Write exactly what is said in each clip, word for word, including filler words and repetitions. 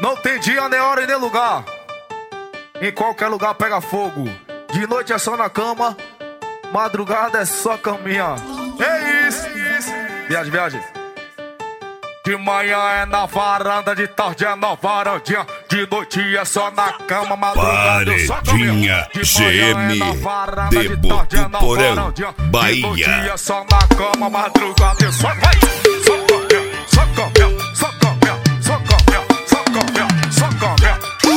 Não tem dia, nem hora e nem lugar. Em qualquer lugar pega fogo. De noite é só na cama, madrugada é só caminha. É isso, isso. Viagem, viagem. De manhã é na varanda, de tarde é na varandinha, de noite é só na cama, madrugada é só caminha. G M de Botuporão, Bahia. De noite é só na cama, madrugada é só vai. Só caminha, só caminha, só caminha, só caminha, só caminha, só caminha.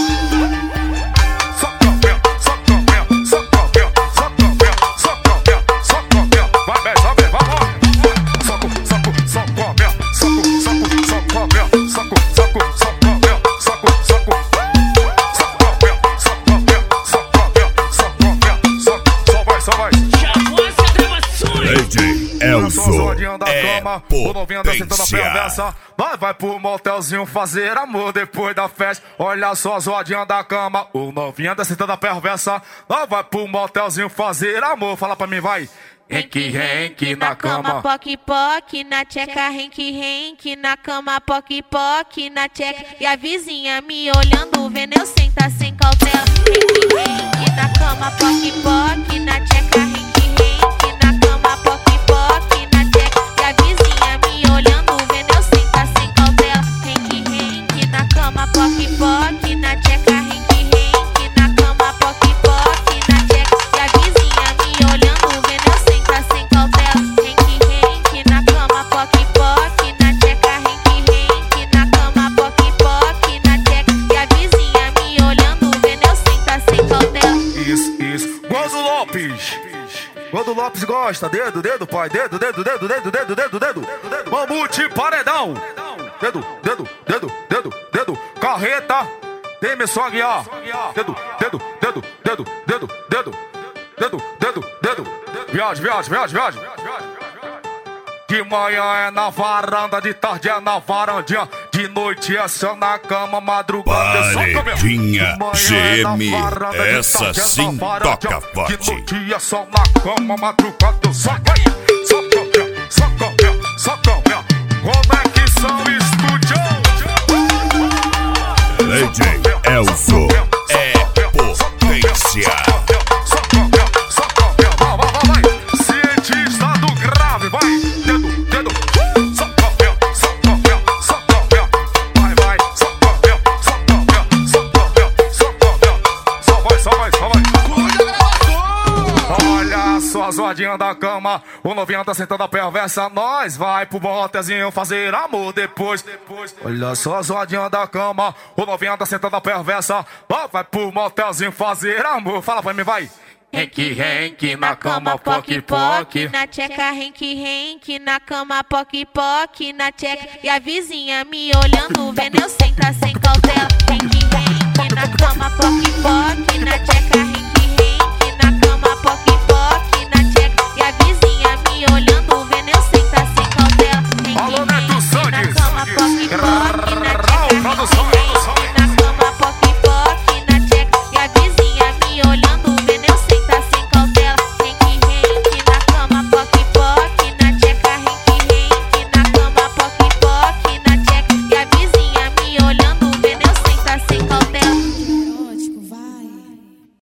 Só caminha, só caminha, só caminha, só caminha, só caminha, só caminha. Vai bem, vai bem, vamos. Soco, soco, só caminha, soco, soco, só caminha, soco, soco, só caminha, soco, soco. Só caminha, só caminha, só caminha, só caminha, só, só vai, só vai. D J Elzo é potência. Vai, vai pro motelzinho fazer amor depois da festa. Olha só as rodinhas da cama, o novinho anda sentando a perversa. Vai, vai pro motelzinho fazer amor, fala pra mim, vai. Henk, henk na cama, poc, poc, na tcheca, henk, henk na cama, poc, poc, na tcheca. E a vizinha me olhando, vendo eu sentar sem cautela. Henk, henk na cama, poc, poc, na tcheca, henk, henk na cama, poc, poc, na tcheca. E a vizinha me olhando, vendo eu sentar sem cautela. Henk, henk na cama, poc, poc, na tcheca, henk, henk na cama, poc, poc, na tcheca. E a vizinha me olhando, vendo eu sentar sem cautela. Henk, henk na cama, poc, poc, na tcheca, henk, henk na cama, poc, poc, na tcheca. E a vizinha me olhando, vendo eu sentar sem cautela. Isso, isso. Gozo Lopes. Quando o Lopes gosta, dedo, dedo, pai, dedo, dedo, dedo, dedo, dedo, dedo, dedo. Mamute, paredão. Dedo, dedo, dedo, dedo, dedo. Carreta, Emerson Aguiar. Dedo, dedo, dedo, dedo, dedo, dedo, dedo, dedo, dedo. Viagem, viagem, viagem, viagem. De manhã é na varanda, de tarde é na varandinha, de noite é só na cama, madrugada é só Paredinha G M, essa sim toca forte. De noite é só na cama, madrugada eu só vai. Só caminha, só caminha, só caminha. Conexão Estúdio. D J Elzo é potência. As rodinhas da cama, o novinho tá sentando a perversa. Nós vai pro motelzinho fazer amor depois, depois. Olha só as rodinhas da cama, o novinho tá sentando a perversa. Vai, vai pro motelzinho fazer amor. Fala pra mim, vai. Henk, henk na cama, poc, poc, na tcheca, henk, henk na cama, poc, poc, na tcheca. E a vizinha me olhando, vendo eu sentar sem cautela. Henk, henk na cama, poc, poc, na tcheca,